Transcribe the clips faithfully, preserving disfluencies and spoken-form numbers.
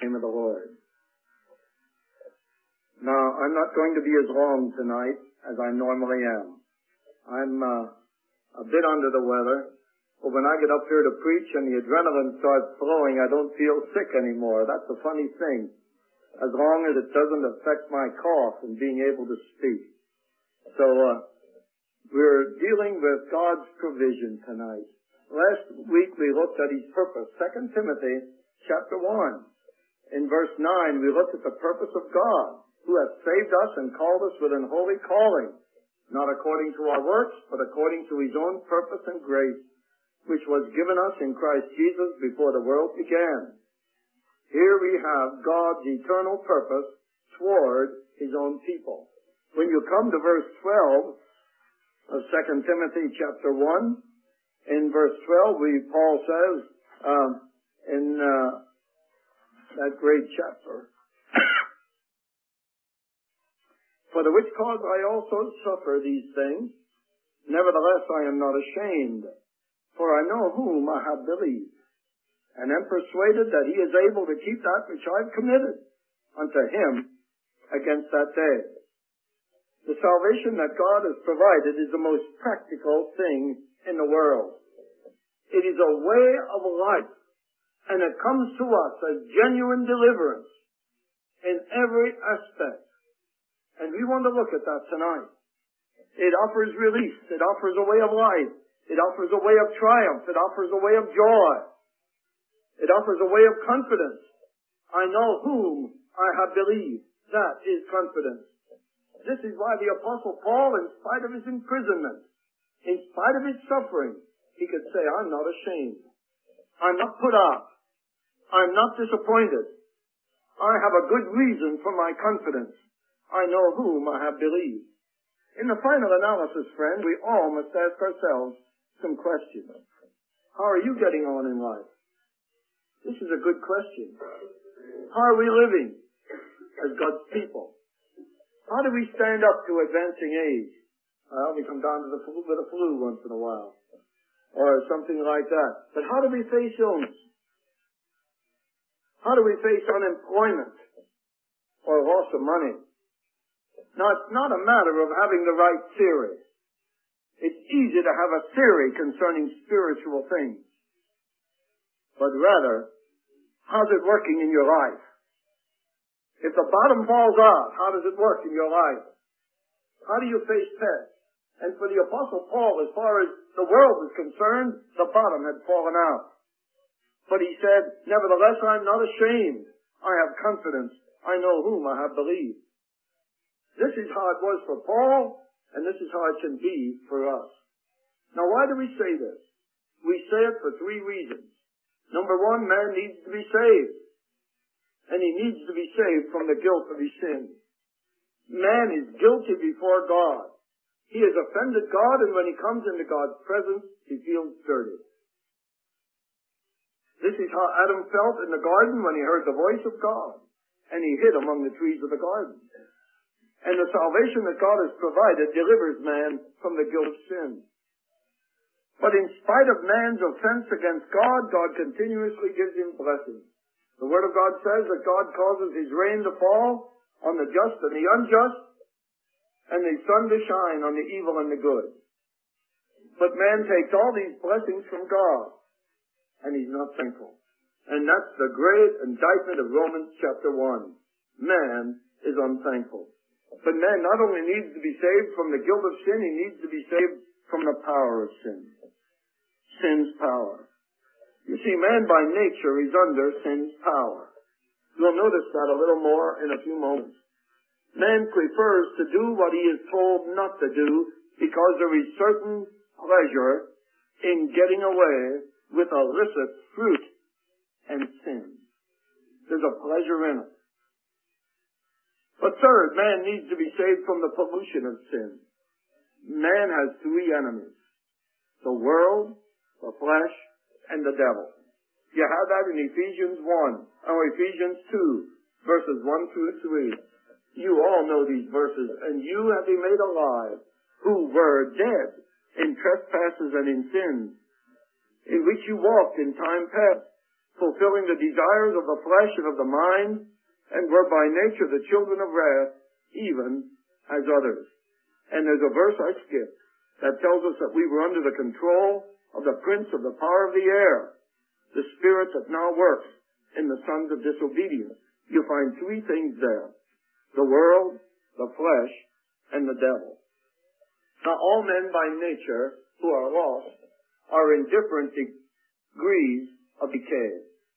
name of the Lord. Now, I'm not going to be as long tonight as I normally am. I'm uh, a bit under the weather, but when I get up here to preach and the adrenaline starts flowing, I don't feel sick anymore. That's a funny thing, as long as it doesn't affect my cough and being able to speak. So, uh, we're dealing with God's provision tonight. Last week we looked at His purpose. Second Timothy chapter one. In verse nine, we looked at the purpose of God, who hath saved us and called us with an holy calling, not according to our works, but according to His own purpose and grace, which was given us in Christ Jesus before the world began. Here we have God's eternal purpose toward His own people. When you come to verse twelve of Second Timothy chapter one, in verse twelve, we, Paul says, um, in uh, that great chapter, for the which cause I also suffer these things. Nevertheless, I am not ashamed, for I know whom I have believed, and am persuaded that He is able to keep that which I have committed unto Him against that day. The salvation that God has provided is the most practical thing in the world. It is a way of life, and it comes to us as genuine deliverance in every aspect. And we want to look at that tonight. It offers release. It offers a way of life. It offers a way of triumph. It offers a way of joy. It offers a way of confidence. I know whom I have believed. That is confidence. This is why the Apostle Paul, in spite of his imprisonment, in spite of his suffering, he could say, I'm not ashamed. I'm not put off. I'm not disappointed. I have a good reason for my confidence. I know whom I have believed. In the final analysis, friend, we all must ask ourselves some questions. How are you getting on in life? This is a good question. How are we living as God's people? How do we stand up to advancing age? Well, we come down to the flu, with a flu once in a while, or something like that. But how do we face illness? How do we face unemployment or loss of money? Now, it's not a matter of having the right theory. It's easy to have a theory concerning spiritual things. But rather, how's it working in your life? If the bottom falls out, how does it work in your life? How do you face tests? And for the Apostle Paul, as far as the world was concerned, the bottom had fallen out. But he said, nevertheless, I'm not ashamed. I have confidence. I know whom I have believed. This is how it was for Paul, and this is how it can be for us. Now, why do we say this? We say it for three reasons. Number one, man needs to be saved. And he needs to be saved from the guilt of his sin. Man is guilty before God. He has offended God, and when he comes into God's presence, he feels dirty. This is how Adam felt in the garden when he heard the voice of God, and he hid among the trees of the garden. And the salvation that God has provided delivers man from the guilt of sin. But in spite of man's offense against God, God continuously gives him blessings. The Word of God says that God causes His rain to fall on the just and the unjust, and the sun to shine on the evil and the good. But man takes all these blessings from God, and he's not thankful. And that's the great indictment of Romans chapter one. Man is unthankful. But man not only needs to be saved from the guilt of sin, he needs to be saved from the power of sin. Sin's power. You see, man by nature is under sin's power. You'll notice that a little more in a few moments. Man prefers to do what he is told not to do because there is certain pleasure in getting away with illicit fruit and sin. There's a pleasure in it. But third, man needs to be saved from the pollution of sin. Man has three enemies: the world, the flesh, and the devil. You have that in Ephesians one, or Ephesians two, verses one through three. You all know these verses. And you have been made alive, who were dead in trespasses and in sins, in which you walked in time past, fulfilling the desires of the flesh and of the mind, and were by nature the children of wrath, even as others. And there's a verse I skipped that tells us that we were under the control of the prince of the power of the air, the spirit that now works in the sons of disobedience. You find three things there: the world, the flesh, and the devil. Now, all men by nature who are lost are in different degrees of decay.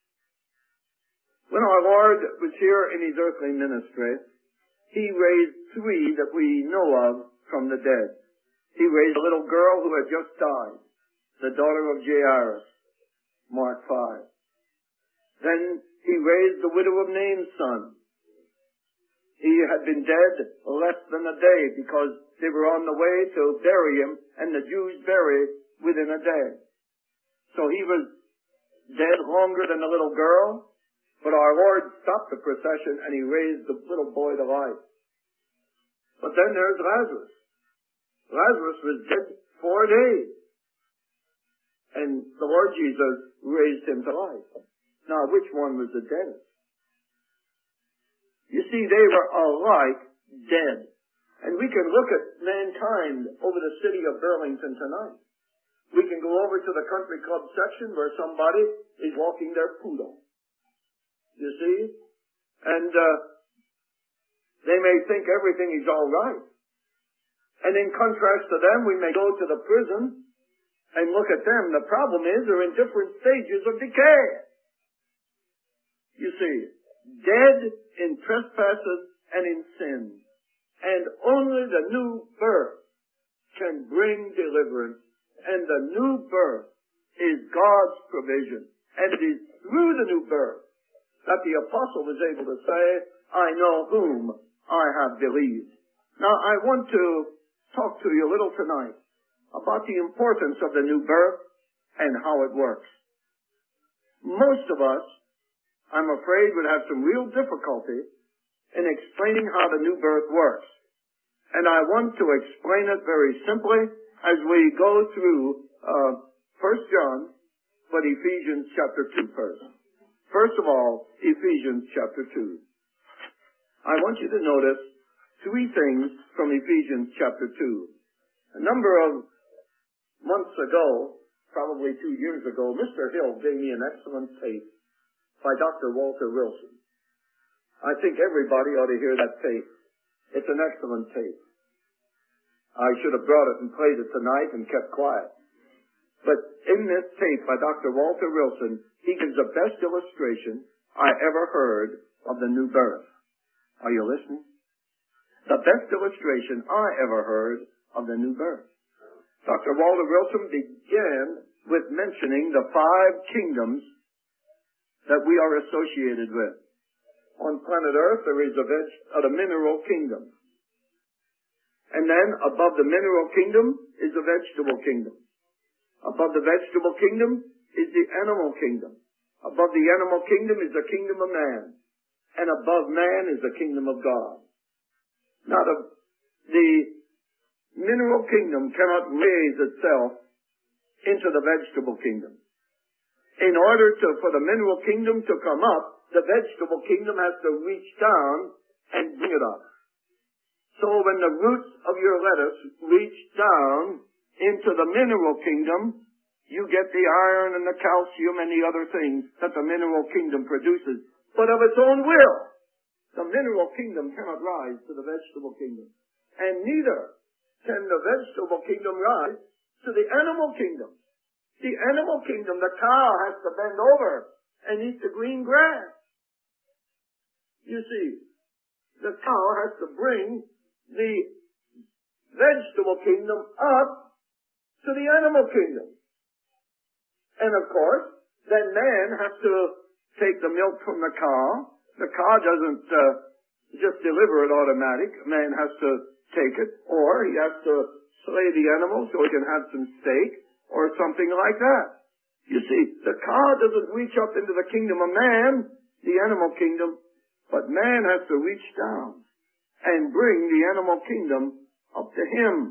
When our Lord was here in his earthly ministry, he raised three that we know of from the dead. He raised a little girl who had just died, the daughter of Jairus, Mark five. Then he raised the widow of Nain's son. He had been dead less than a day because they were on the way to bury him, and the Jews bury within a day. So he was dead longer than the little girl, but our Lord stopped the procession and he raised the little boy to life. But then there's Lazarus. Lazarus was dead four days, and the Lord Jesus raised him to life. Now, which one was the deadest? You see, they were alike dead. And we can look at mankind over the city of Burlington tonight. We can go over to the country club section where somebody is walking their poodle. You see? And uh, they may think everything is all right. And in contrast to them, we may go to the prison and look at them. The problem is they're in different stages of decay. You see, dead in trespasses and in sins. And only the new birth can bring deliverance. And the new birth is God's provision. And it is through the new birth that the apostle was able to say, I know whom I have believed. Now, I want to talk to you a little tonight about the importance of the new birth and how it works. Most of us, I'm afraid, would have some real difficulty in explaining how the new birth works. And I want to explain it very simply as we go through uh, First John, but Ephesians chapter two first. First of all, Ephesians chapter two. I want you to notice three things from Ephesians chapter two. A number of months ago, probably two years ago, Mister Hill gave me an excellent tape by Doctor Walter Wilson. I think everybody ought to hear that tape. It's an excellent tape. I should have brought it and played it tonight and kept quiet. But in this tape by Doctor Walter Wilson, he gives the best illustration I ever heard of the new birth. Are you listening? The best illustration I ever heard of the new birth. Doctor Walter Wilson began with mentioning the five kingdoms that we are associated with. On planet Earth, there is a veg- uh, the mineral kingdom. And then above the mineral kingdom is the vegetable kingdom. Above the vegetable kingdom is the animal kingdom. Above the animal kingdom is the kingdom of man. And above man is the kingdom of God. Now, the, the mineral kingdom cannot raise itself into the vegetable kingdom. In order to, for the mineral kingdom to come up, the vegetable kingdom has to reach down and bring it up. So when the roots of your lettuce reach down into the mineral kingdom, you get the iron and the calcium and the other things that the mineral kingdom produces. But of its own will, the mineral kingdom cannot rise to the vegetable kingdom. And neither can the vegetable kingdom rise to the animal kingdom. The animal kingdom, the cow has to bend over and eat the green grass. You see, the cow has to bring the vegetable kingdom up to the animal kingdom. And of course, then man has to take the milk from the cow. The cow doesn't uh, just deliver it automatic. Man has to take it, or he has to slay the animal so he can have some steak or something like that. You see, the cow doesn't reach up into the kingdom of man, the animal kingdom, but man has to reach down and bring the animal kingdom up to him.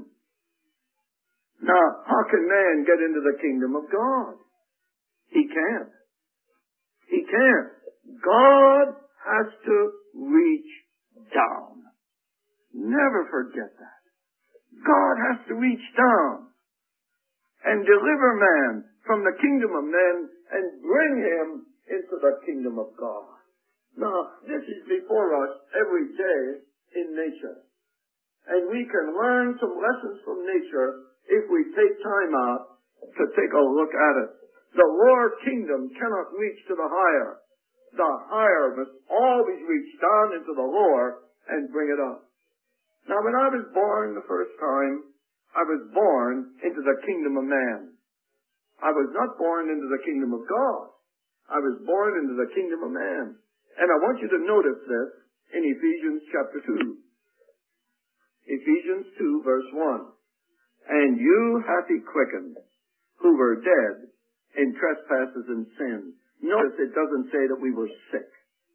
Now, how can man get into the kingdom of God? He can't. He can't. God has to reach down. Never forget that. God has to reach down and deliver man from the kingdom of men and bring him into the kingdom of God. Now, this is before us every day in nature. And we can learn some lessons from nature if we take time out to take a look at it. The lower kingdom cannot reach to the higher. The higher must always reach down into the lower and bring it up. Now, when I was born the first time, I was born into the kingdom of man. I was not born into the kingdom of God. I was born into the kingdom of man. And I want you to notice this in Ephesians chapter two. Ephesians two, verse one. And you hath he quickened, who were dead in trespasses and sins. Notice it doesn't say that we were sick.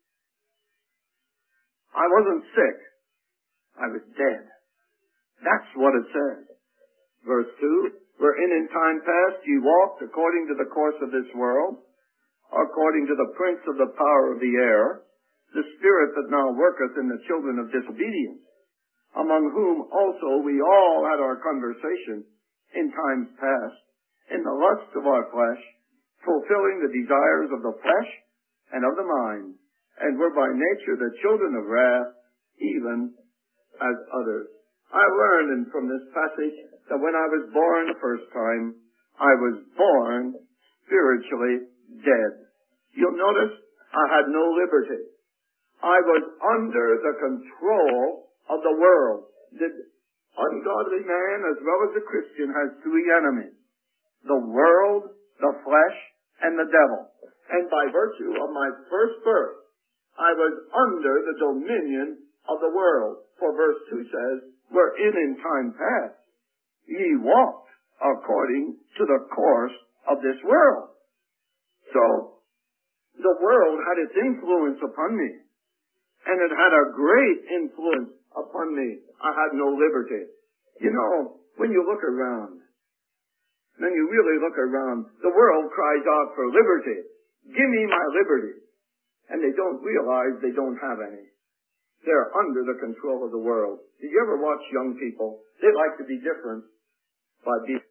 I wasn't sick. I was dead. That's what it says. Verse two, wherein in time past ye walked according to the course of this world, according to the prince of the power of the air, the spirit that now worketh in the children of disobedience, among whom also we all had our conversation in times past, in the lust of our flesh, fulfilling the desires of the flesh and of the mind, and were by nature the children of wrath, even as others. I learned from this passage that when I was born the first time, I was born spiritually dead. You'll notice I had no liberty. I was under the control of the world. The ungodly man as well as the Christian has three enemies: the world, the flesh, and the devil. And by virtue of my first birth, I was under the dominion of the world. For verse two says, wherein in time past ye walked according to the course of this world. So, the world had its influence upon me. And it had a great influence upon me. I had no liberty. You know, when you look around, when you really look around, the world cries out for liberty. Give me my liberty. And they don't realize they don't have any. They're under the control of the world. Did you ever watch young people? They like to be different by being...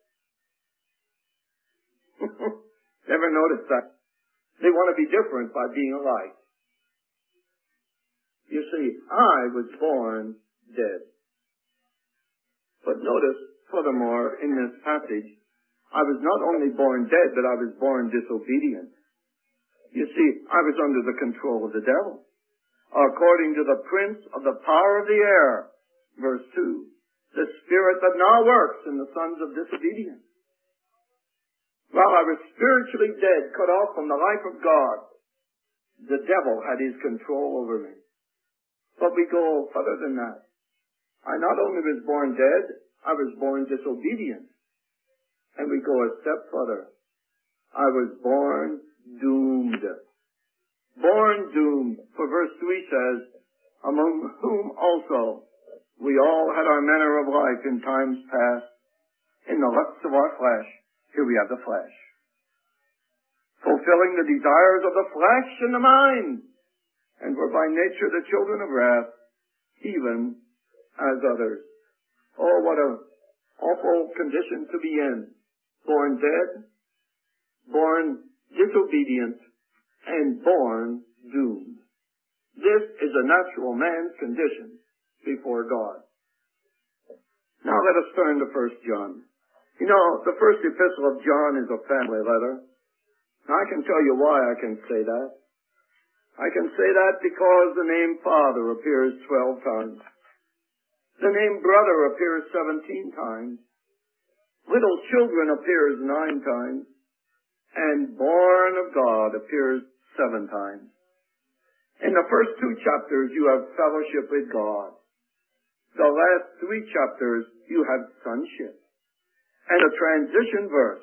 Ever notice that? They want to be different by being alike. You see, I was born dead. But notice, furthermore, in this passage, I was not only born dead, but I was born disobedient. You see, I was under the control of the devil. According to the prince of the power of the air, verse two, the spirit that now works in the sons of disobedience. While I was spiritually dead, cut off from the life of God, the devil had his control over me. But we go further than that. I not only was born dead, I was born disobedient. And we go a step further. I was born doomed. Born doomed. For verse three says, among whom also we all had our manner of life in times past, in the lusts of our flesh. Here we have the flesh. Fulfilling the desires of the flesh and the mind, and were by nature the children of wrath, even as others. Oh, what a awful condition to be in. Born dead, born disobedient, and born doomed. This is a natural man's condition before God. Now let us turn to First John. You know, the first epistle of John is a family letter. Now, I can tell you why I can say that. I can say that because the name Father appears twelve times. The name Brother appears seventeen times. Little children appears nine times. And born of God appears seven times. In the first two chapters, you have fellowship with God. The last three chapters, you have sonship. And a transition verse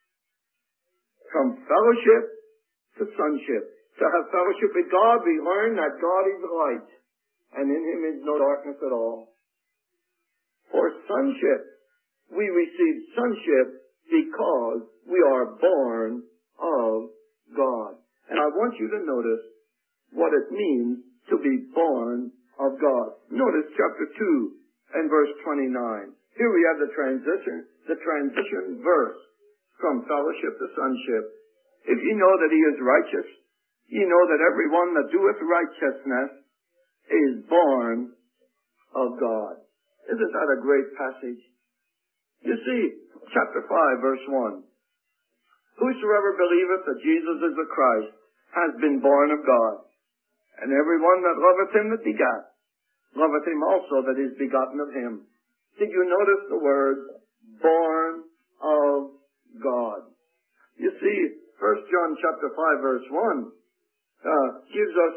from fellowship to sonship. To have fellowship with God, we learn that God is light, and in Him is no darkness at all. For sonship, we receive sonship because we are born of God. And I want you to notice what it means to be born of God. Notice chapter two and verse twenty-nine. Here we have the transition, the transition verse from fellowship to sonship. If ye know that he is righteous, ye know that every one that doeth righteousness is born of God. Isn't that a great passage? You see, chapter five, verse one. Whosoever believeth that Jesus is the Christ has been born of God. And every one that loveth him that begat, loveth him also that is begotten of him. Did you notice the word, born of God? You see, First John chapter five, verse one, uh, gives us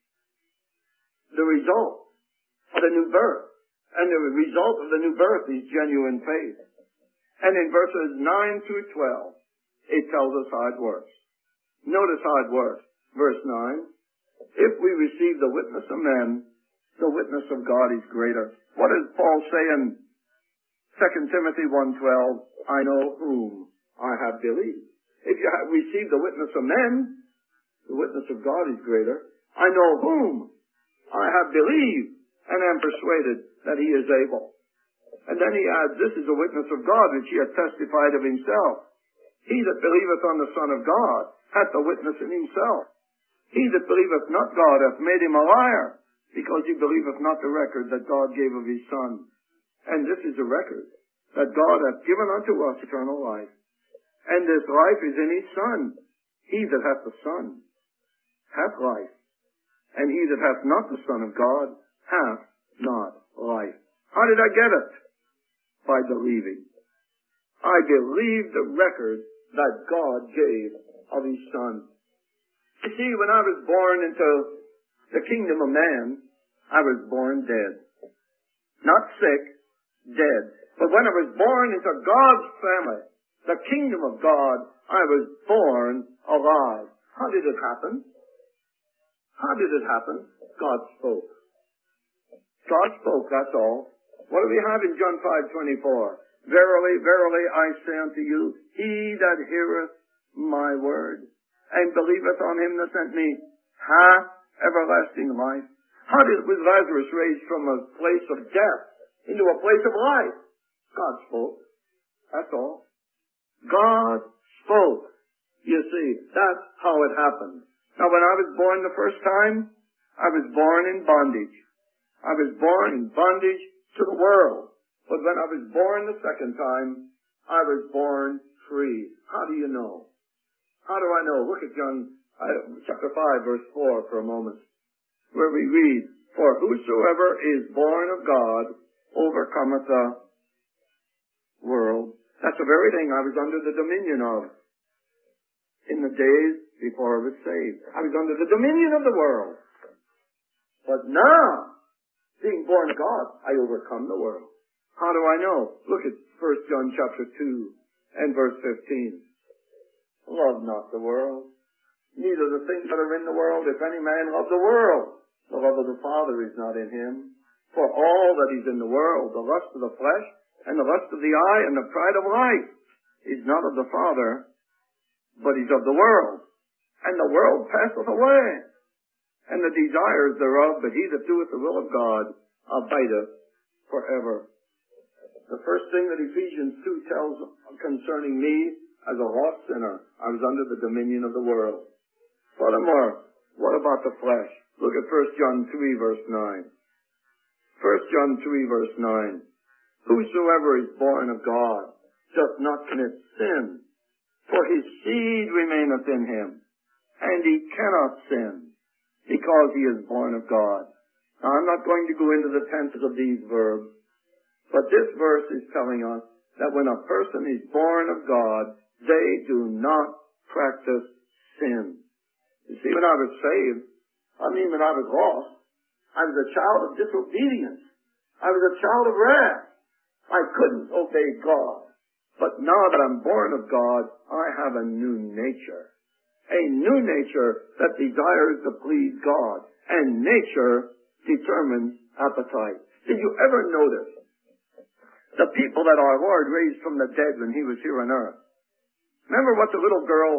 the result of the new birth. And the result of the new birth is genuine faith. And in verses nine through twelve, it tells us how it works. Notice how it works. Verse nine, if we receive the witness of men, the witness of God is greater. What does Paul say in Second Timothy one twelve? I know whom I have believed. If you have received the witness of men, the witness of God is greater. I know whom I have believed and am persuaded that he is able. And then he adds, this is a witness of God which he hath testified of himself. He that believeth on the Son of God hath the witness in himself. He that believeth not God hath made him a liar, because he believeth not the record that God gave of his Son. And this is a record, that God hath given unto us eternal life. And this life is in his Son. He that hath the Son hath life. And he that hath not the Son of God hath not life. How did I get it? By believing. I believed the record that God gave of his Son. You see, when I was born into the kingdom of man, I was born dead. Not sick, dead. But when I was born into God's family, the kingdom of God, I was born alive. How did it happen? How did it happen? God spoke. God spoke, that's all. What do we have in John five twenty-four? Verily, verily, I say unto you, he that heareth my word and believeth on him that sent me hath everlasting life. How did was Lazarus raised from a place of death into a place of life? God spoke. That's all. God spoke. You see, that's how it happened. Now, when I was born the first time, I was born in bondage. I was born in bondage to the world. But when I was born the second time, I was born free. How do you know? How do I know? Look at John uh, chapter five, verse four for a moment, where we read, for whosoever is born of God overcometh the world. That's the very thing I was under the dominion of in the days before I was saved. I was under the dominion of the world. But now, being born of God, I overcome the world. How do I know? Look at First John chapter two and verse fifteen. Love not the world, neither the things that are in the world. If any man love the world, the love of the Father is not in him. For all that is in the world, the lust of the flesh, and the lust of the eye, and the pride of life, is not of the Father, but is of the world. And the world passeth away, and the desires thereof, but he that doeth the will of God abideth forever. The first thing that Ephesians two tells concerning me as a lost sinner, I was under the dominion of the world. Furthermore, what about the flesh? Look at First John three, verse nine. First John three, verse nine. Whosoever is born of God doth not commit sin, for his seed remaineth in him, and he cannot sin, because he is born of God. Now, I'm not going to go into the tenses of these verbs, but this verse is telling us that when a person is born of God, they do not practice sin. You see, when I was saved, I mean when I was lost, I was a child of disobedience. I was a child of wrath. I couldn't obey God. But now that I'm born of God, I have a new nature. A new nature that desires to please God. And nature determines appetite. Did you ever notice the people that our Lord raised from the dead when he was here on earth? Remember what the little girl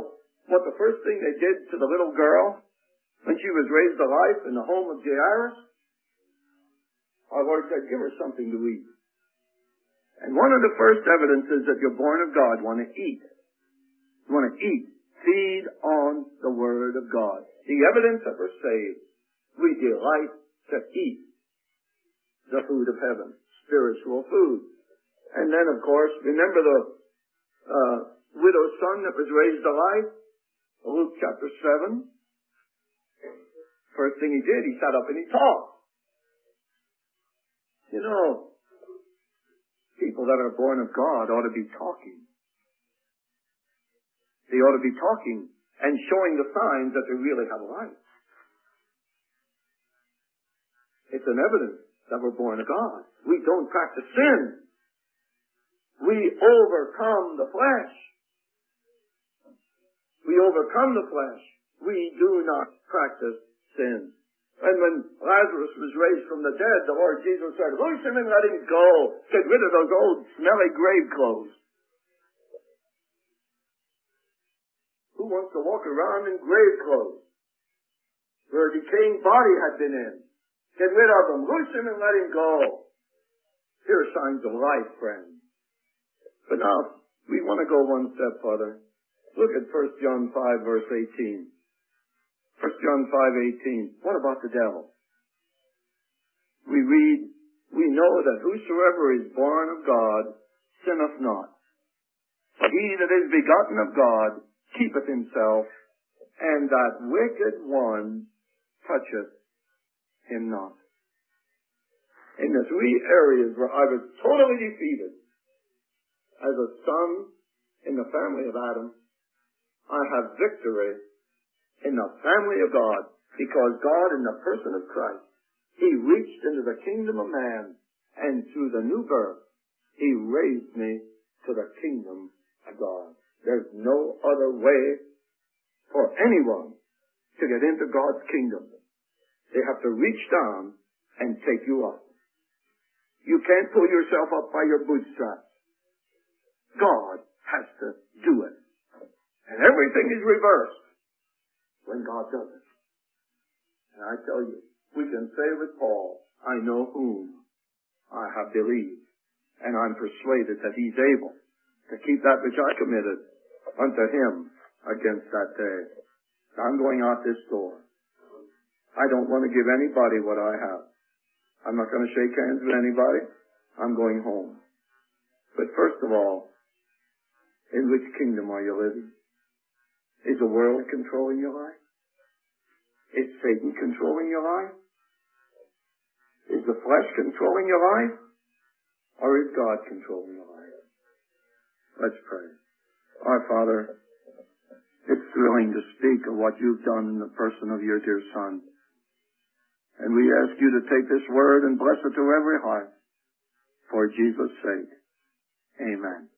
what the first thing they did to the little girl when she was raised to life in the home of Jairus? Our Lord said, give her something to eat. And one of the first evidences that you're born of God, want to eat. You want to eat. Feed on the Word of God. The evidence that we're saved. We delight to eat the food of heaven. Spiritual food. And then, of course, remember the uh, widow's son that was raised to life? Luke chapter seven. First thing he did, he sat up and he talked. You know, people that are born of God ought to be talking. They ought to be talking and showing the signs that they really have life. It's an evidence that we're born of God. We don't practice sin. We overcome the flesh. We overcome the flesh. We do not practice sin. And when Lazarus was raised from the dead, the Lord Jesus said, loose him and let him go. Get rid of those old smelly grave clothes. Who wants to walk around in grave clothes where a decaying body had been in? Get rid of them. Loose him and let him go. Here are signs of life, friends. But now, we want to go one step further. Look at First John five, verse eighteen. First John five, eighteen. What about the devil? We read, we know that whosoever is born of God sinneth not. But he that is begotten of God keepeth himself, and that wicked one toucheth him not. In the three areas where I was totally defeated as a son in the family of Adam, I have victory in the family of God, because God, in the person of Christ, He reached into the kingdom of man, and through the new birth, He raised me to the kingdom of God. There's no other way for anyone to get into God's kingdom. They have to reach down and take you up. You can't pull yourself up by your bootstraps. God has to do it. And everything is reversed when God does it. And I tell you, we can say with Paul, I know whom I have believed, and I'm persuaded that He's able to keep that which I committed unto Him against that day. I'm going out this door. I don't want to give anybody what I have. I'm not going to shake hands with anybody. I'm going home. But first of all, in which kingdom are you living? Is the world controlling your life? Is Satan controlling your life? Is the flesh controlling your life? Or is God controlling your life? Let's pray. Our Father, it's thrilling to speak of what You've done in the person of Your dear Son. And we ask You to take this word and bless it to every heart. For Jesus' sake. Amen.